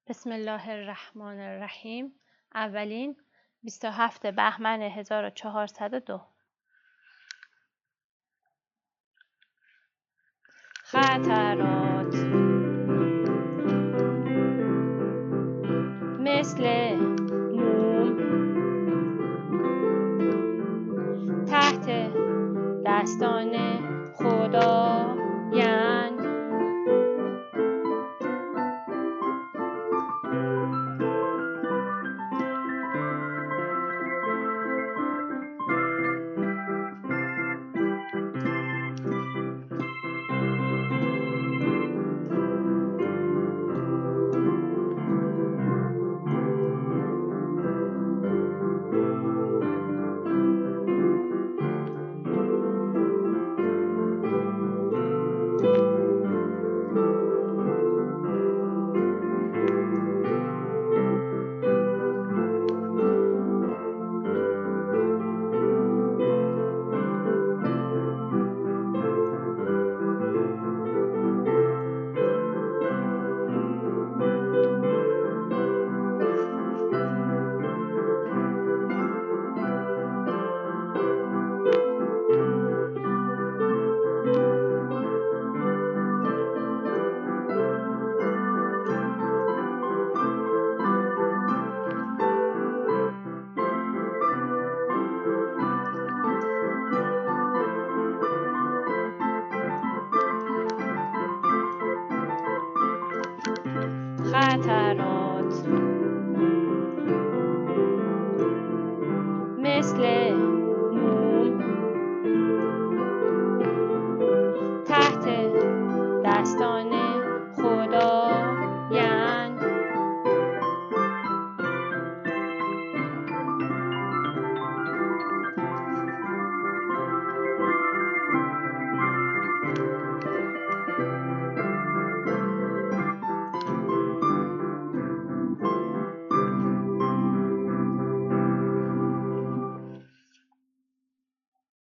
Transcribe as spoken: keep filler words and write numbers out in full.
بسم الله الرحمن الرحیم. اولین بیست و هفت بهمن هزار و چهارصد و دو. خطرات مثل موم تحت دستان خدایند، خطرات مثل موم تحت دستان خدایند،